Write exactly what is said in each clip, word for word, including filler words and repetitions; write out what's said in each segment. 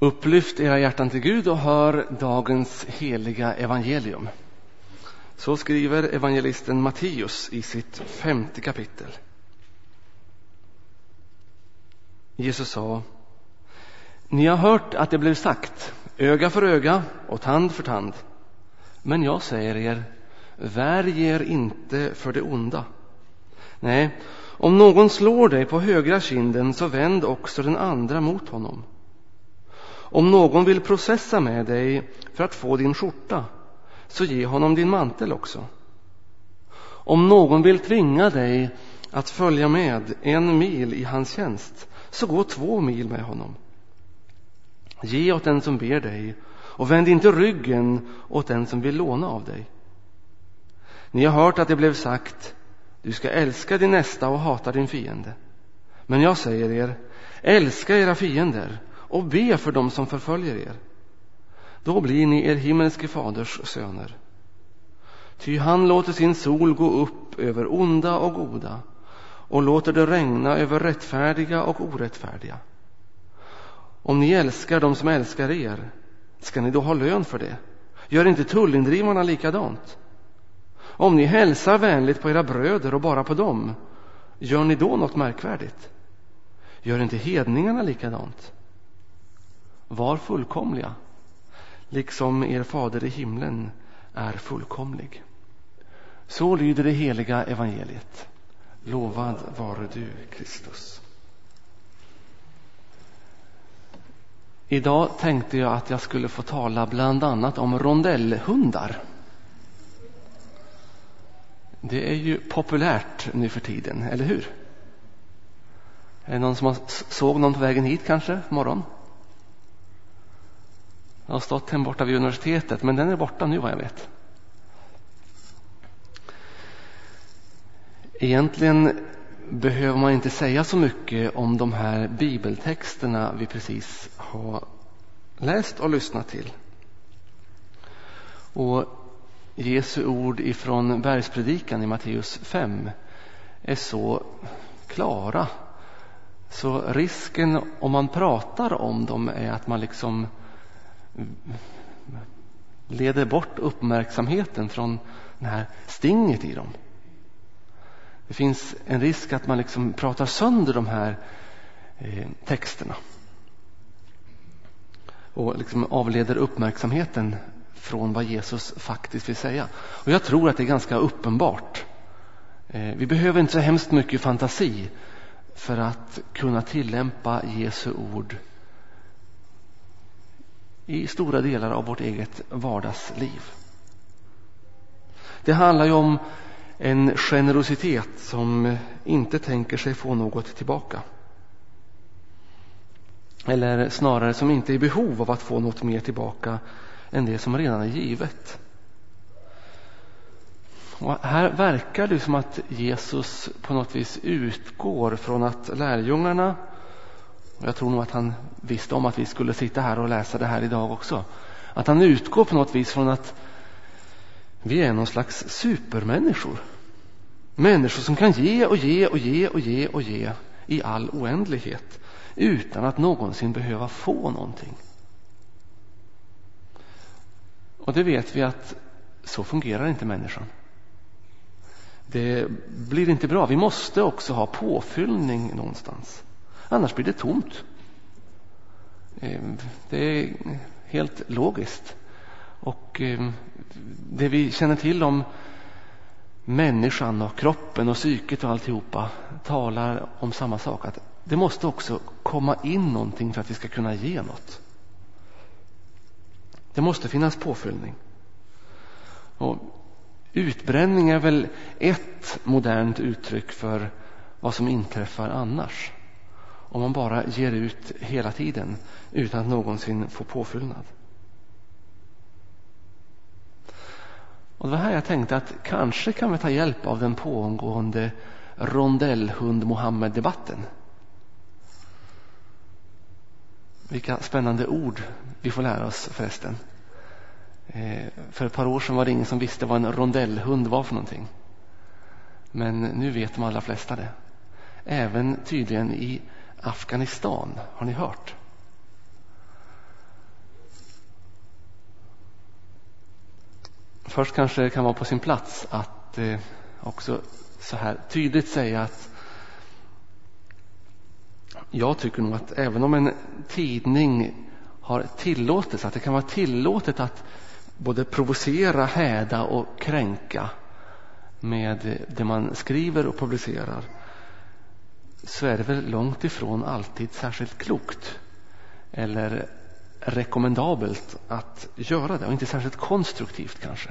Upplyft era hjärtan till Gud och hör dagens heliga evangelium. Så skriver evangelisten Matteus i sitt femte kapitel. Jesus sa: Ni har hört att det blev sagt, öga för öga och tand för tand. Men jag säger er, värj er inte för det onda. Nej, om någon slår dig på högra kinden, så vänd också den andra mot honom. Om någon vill processa med dig för att få din skjorta, så ge honom din mantel också. Om någon vill tvinga dig att följa med en mil i hans tjänst, så gå två mil med honom. Ge åt den som ber dig, och vänd inte ryggen åt den som vill låna av dig. Ni har hört att det blev sagt, du ska älska din nästa och hata din fiende. Men jag säger er, älska era fiender och be för dem som förföljer er. Då blir ni er himmelske faders söner. Ty han låter sin sol gå upp över onda och goda, och låter det regna över rättfärdiga och orättfärdiga. Om ni älskar dem som älskar er, ska ni då ha lön för det? Gör inte tullindrivarna likadant? Om ni hälsar vänligt på era bröder och bara på dem, gör ni då något märkvärdigt? Gör inte hedningarna likadant? Var fullkomliga, liksom er fader i himlen är fullkomlig. Så lyder det heliga evangeliet. Lovad vare du, Kristus. Idag tänkte jag att jag skulle få tala bland annat om rondellhundar. Det är ju populärt nu för tiden, eller hur? Är det någon som har såg någon på vägen hit kanske morgon? Jag har stått hem borta vid universitetet, men den är borta nu vad jag vet. Egentligen behöver man inte säga så mycket om de här bibeltexterna vi precis har läst och lyssnat till. Och Jesu ord ifrån bergspredikan i Matteus fem är så klara. Så risken om man pratar om dem är att man liksom leder bort uppmärksamheten från det här stinget i dem. Det finns en risk att man liksom pratar sönder de här eh, texterna och liksom avleder uppmärksamheten från vad Jesus faktiskt vill säga. Och jag tror att det är ganska uppenbart. Eh, vi behöver inte så hemskt mycket fantasi för att kunna tillämpa Jesu ord i stora delar av vårt eget vardagsliv. Det handlar ju om en generositet som inte tänker sig få något tillbaka. Eller snarare som inte är i behov av att få något mer tillbaka än det som redan är givet. Och här verkar det som att Jesus på något vis utgår från att lärjungarna, och jag tror nog att han visste om att vi skulle sitta här och läsa det här idag också, att han utgår på något vis från att vi är någon slags supermänniskor. Människor som kan ge och ge och ge och ge och ge i all oändlighet utan att någonsin behöva få någonting. Och det vet vi att så fungerar inte människan. Det blir inte bra. Vi måste också ha påfyllning någonstans. Annars blir det tomt. Det är helt logiskt. Och det vi känner till om människan och kroppen och psyket och alltihopa talar om samma sak. Att det måste också komma in någonting för att vi ska kunna ge något. Det måste finnas påfyllning. Och utbränning är väl ett modernt uttryck för vad som inträffar annars. Om man bara ger ut hela tiden utan att någonsin få påfyllnad. Och det var här jag tänkte att kanske kan vi ta hjälp av den pågående rondellhund-Mohammed-debatten. Vilka spännande ord vi får lära oss förresten. Eh, för ett par år sedan var det ingen som visste vad en rondellhund var för någonting. Men nu vet de allra flesta det. Även tydligen i Afghanistan, har ni hört? Först kanske det kan vara på sin plats att eh, också så här tydligt säga att jag tycker nog att även om en tidning har tillåtelse, att det kan vara tillåtet att både provocera, häda och kränka med det man skriver och publicerar, så är det väl långt ifrån alltid särskilt klokt eller rekommendabelt att göra det, och inte särskilt konstruktivt kanske.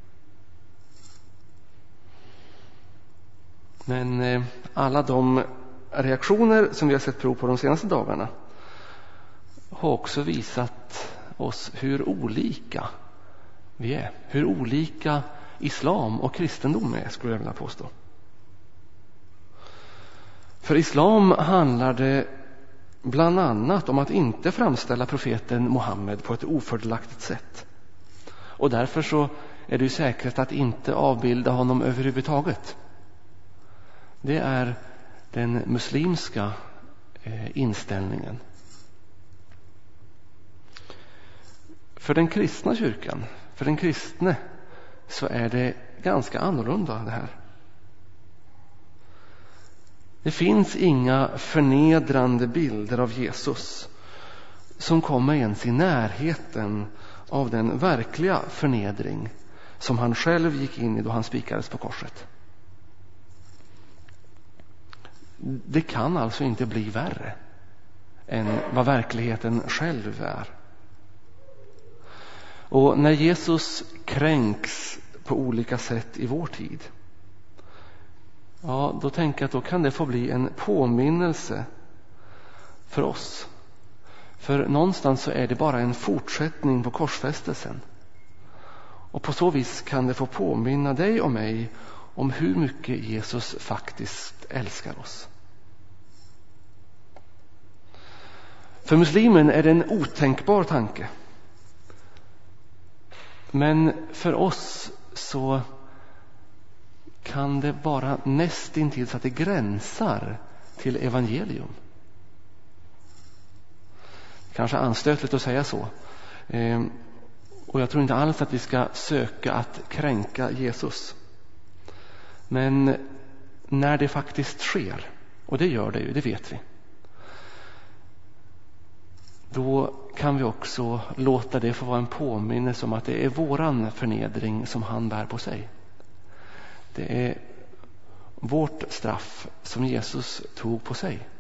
Men eh, alla de reaktioner som vi har sett prov på de senaste dagarna har också visat oss hur olika vi är, hur olika islam och kristendom är, skulle jag vilja påstå. För islam handlar det bland annat om att inte framställa profeten Muhammed på ett ofördelaktigt sätt. Och därför så är det ju säkert att inte avbilda honom överhuvudtaget. Det är den muslimska eh, inställningen. För den kristna kyrkan, för den kristne, så är det ganska annorlunda det här. Det finns inga förnedrande bilder av Jesus som kommer ens i närheten av den verkliga förnedring som han själv gick in i då han spikades på korset. Det kan alltså inte bli värre än vad verkligheten själv är. Och när Jesus kränks på olika sätt i vår tid, ja, då tänker jag att då kan det få bli en påminnelse för oss. För någonstans så är det bara en fortsättning på korsfästelsen. Och på så vis kan det få påminna dig och mig om hur mycket Jesus faktiskt älskar oss. För muslimen är det en otänkbar tanke. Men för oss så kan det vara nästintill så att det gränsar till evangelium. Kanske anstötligt att säga så. Ehm, och jag tror inte alls att vi ska söka att kränka Jesus. Men när det faktiskt sker, och det gör det ju, det vet vi, då kan vi också låta det få vara en påminnelse om att det är våran förnedring som han bär på sig. Det är vårt straff som Jesus tog på sig.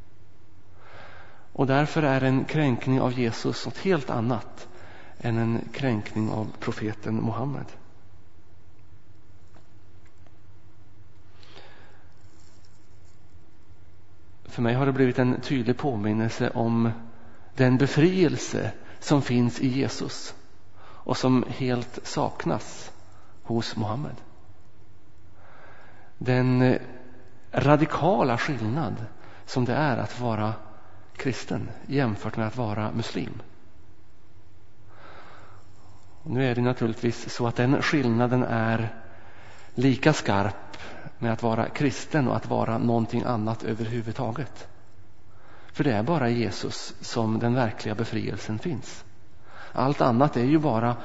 Och därför är en kränkning av Jesus något helt annat än en kränkning av profeten Muhammed. För mig har det blivit en tydlig påminnelse om den befrielse som finns i Jesus och som helt saknas hos Muhammed. Den radikala skillnad som det är att vara kristen jämfört med att vara muslim. Nu är det naturligtvis så att den skillnaden är lika skarp med att vara kristen och att vara någonting annat överhuvudtaget. För det är bara i Jesus som den verkliga befrielsen finns. Allt annat är ju bara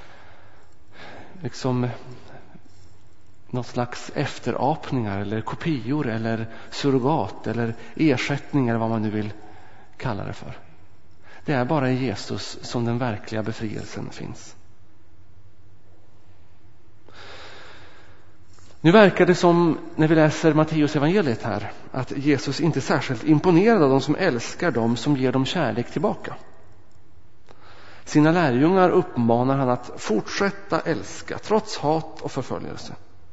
liksom något slags efterapningar eller kopior eller surrogat eller ersättningar, vad man nu vill kalla det för. Det är bara i Jesus som den verkliga befrielsen finns. Nu verkar det som, när vi läser Matteus evangeliet här, att Jesus inte är särskilt imponerad av de som älskar dem som ger dem kärlek tillbaka. Sina lärjungar uppmanar han att fortsätta älska trots hat och förföljelse.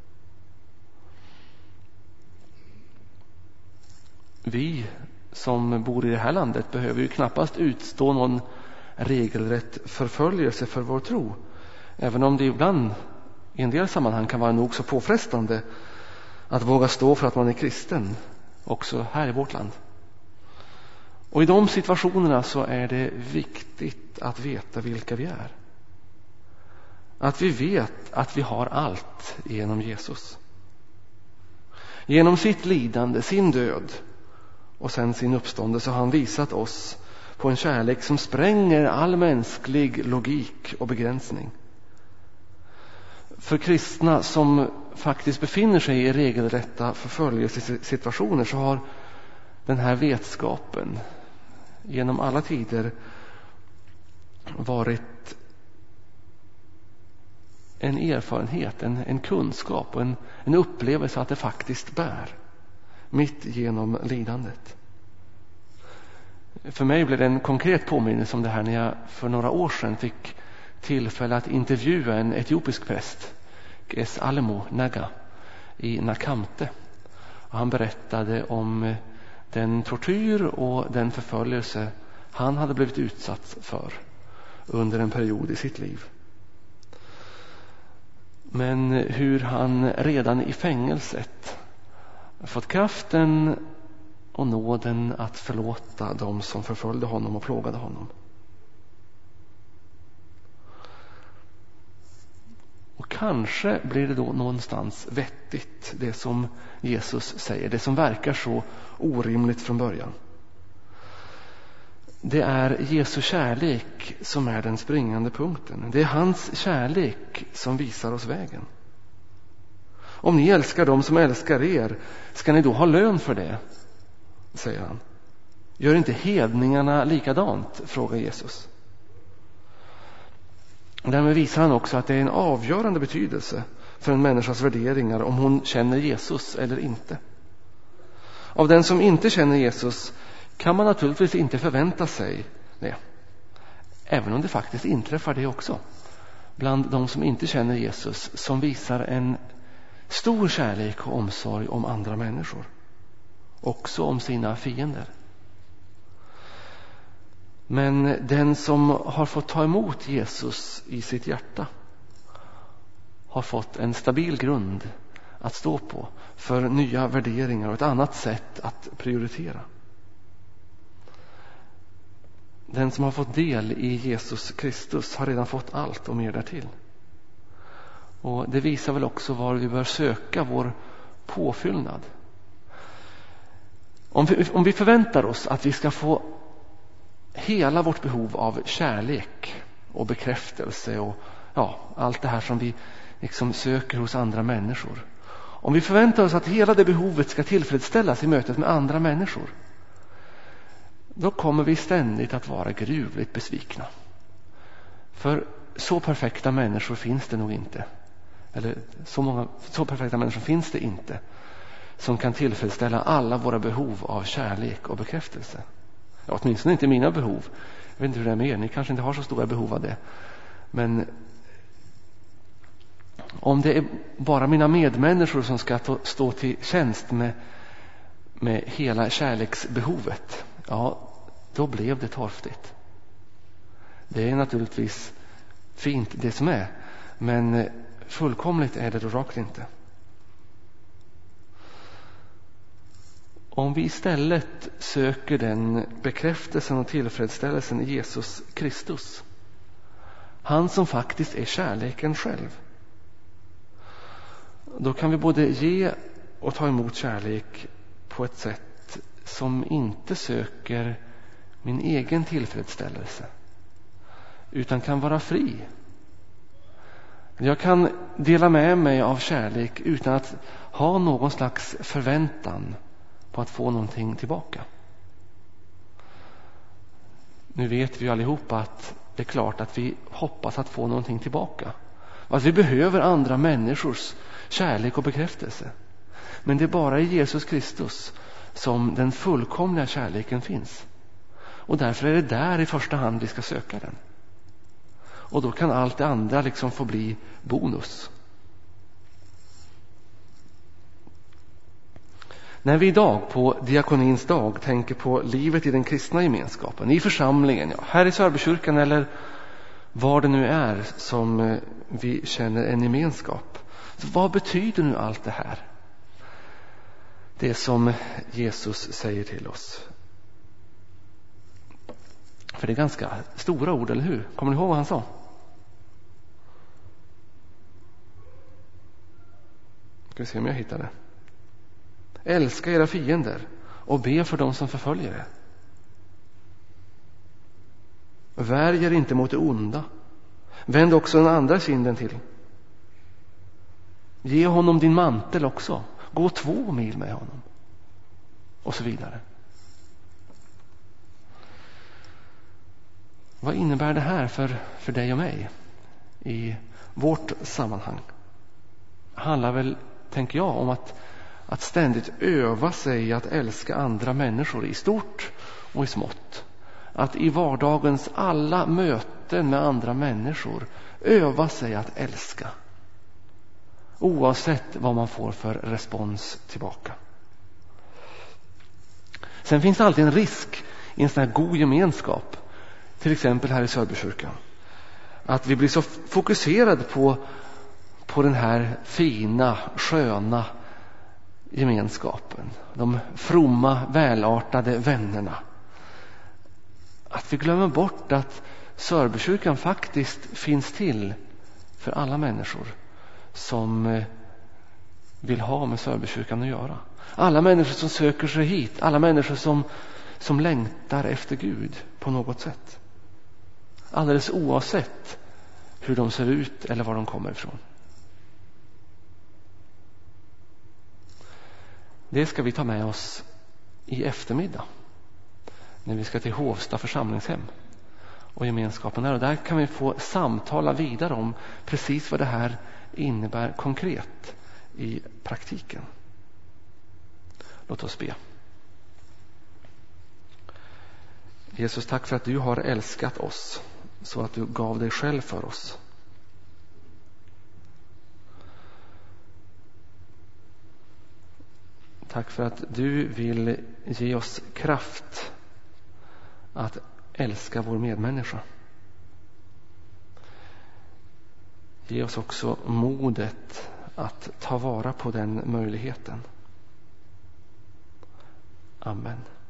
Vi som bor i det här landet behöver ju knappast utstå någon regelrätt förföljelse för vår tro, även om det ibland i en del sammanhang kan vara nog så påfrestande att våga stå för att man är kristen, också här i vårt land. Och i de situationerna så är det viktigt att veta vilka vi är. Att vi vet att vi har allt genom Jesus. Genom sitt lidande, sin död och sen sin uppståndelse har han visat oss på en kärlek som spränger all mänsklig logik och begränsning. För kristna som faktiskt befinner sig i regelrätta förföljelsesituationer så har den här vetskapen genom alla tider varit en erfarenhet, en, en kunskap och en, en upplevelse att det faktiskt bär mitt genom lidandet. För mig blev det en konkret påminnelse om det här när jag för några år sedan fick tillfälle att intervjua en etiopisk präst, Ges Alemo Naga, i Nakamte. Och han berättade om den tortyr och den förföljelse han hade blivit utsatt för under en period i sitt liv. Men hur han redan i fängelset fått kraften och nåden att förlåta dem som förföljde honom och plågade honom. Och kanske blir det då någonstans vettigt, det som Jesus säger, det som verkar så orimligt från början. Det är Jesu kärlek som är den springande punkten. Det är hans kärlek som visar oss vägen. Om ni älskar dem som älskar er, ska ni då ha lön för det, säger han. Gör inte hedningarna likadant, frågar Jesus. Därmed visar han också att det är en avgörande betydelse för en människas värderingar om hon känner Jesus eller inte. Av den som inte känner Jesus kan man naturligtvis inte förvänta sig det. Även om det faktiskt inträffar det också. Bland de som inte känner Jesus, som visar en stor kärlek och omsorg om andra människor. Också om sina fiender. Men den som har fått ta emot Jesus i sitt hjärta har fått en stabil grund att stå på för nya värderingar och ett annat sätt att prioritera. Den som har fått del i Jesus Kristus har redan fått allt och mer därtill. Och det visar väl också var vi bör söka vår påfyllnad. Om vi, om vi förväntar oss att vi ska få hela vårt behov av kärlek och bekräftelse och ja, allt det här som vi liksom söker hos andra människor. Om vi förväntar oss att hela det behovet ska tillfredsställas i mötet med andra människor, då kommer vi ständigt att vara gruvligt besvikna. För så perfekta människor finns det nog inte. Eller så många så perfekta människor finns det inte som kan tillfredsställa alla våra behov av kärlek och bekräftelse. Ja, åtminstone inte mina behov. Jag vet inte hur det är med er. Ni kanske inte har så stora behov av det. Men om det är bara mina medmänniskor som ska stå till tjänst med, med hela kärleksbehovet, ja, då blev det torftigt. Det är naturligtvis fint det som är, men fullkomligt är det då rakt inte. Om vi istället söker den bekräftelsen och tillfredsställelsen i Jesus Kristus, han som faktiskt är kärleken själv, då kan vi både ge och ta emot kärlek på ett sätt som inte söker min egen tillfredsställelse, utan kan vara fri. Jag kan dela med mig av kärlek utan att ha någon slags förväntan på att få någonting tillbaka. Nu vet vi allihopa att det är klart att vi hoppas att få någonting tillbaka. Att vi behöver andra människors kärlek och bekräftelse. Men det är bara i Jesus Kristus som den fullkomliga kärleken finns. Och därför är det där i första hand vi ska söka den. Och då kan allt det andra liksom få bli bonus. När vi idag på diakonins dag tänker på livet i den kristna gemenskapen, i församlingen, ja, här i Sörbykyrkan eller var det nu är som vi känner en gemenskap. Så vad betyder nu allt det här? Det som Jesus säger till oss. För det är ganska stora ord, eller hur? Kommer ni ihåg vad han sa? Ska vi se om jag hittar det. Älska era fiender och be för dem som förföljer er. Värj er inte mot det onda. Vänd också den andra kinden till. Ge honom din mantel också. Gå två mil med honom. Och så vidare. Vad innebär det här för, för dig och mig i vårt sammanhang? Det handlar väl, tänker jag, om att, att ständigt öva sig att älska andra människor i stort och i smått. Att i vardagens alla möten med andra människor öva sig att älska. Oavsett vad man får för respons tillbaka. Sen finns det alltid en risk i en sån här god gemenskap. Till exempel här i Sörbykyrkan. Att vi blir så fokuserade på, på den här fina, sköna gemenskapen. De fromma, välartade vännerna. Att vi glömmer bort att Sörbykyrkan faktiskt finns till för alla människor som vill ha med Sörbykyrkan att göra. Alla människor som söker sig hit. Alla människor som, som längtar efter Gud på något sätt. Alldeles oavsett hur de ser ut eller var de kommer ifrån. Det ska vi ta med oss i eftermiddag. När vi ska till Hovsta församlingshem och gemenskapen där. Och där kan vi få samtala vidare om precis vad det här innebär konkret i praktiken. Låt oss be. Jesus, tack för att du har älskat oss så att du gav dig själv för oss. Tack för att du vill ge oss kraft att älska vår medmänniska. Ge oss också modet att ta vara på den möjligheten. Amen.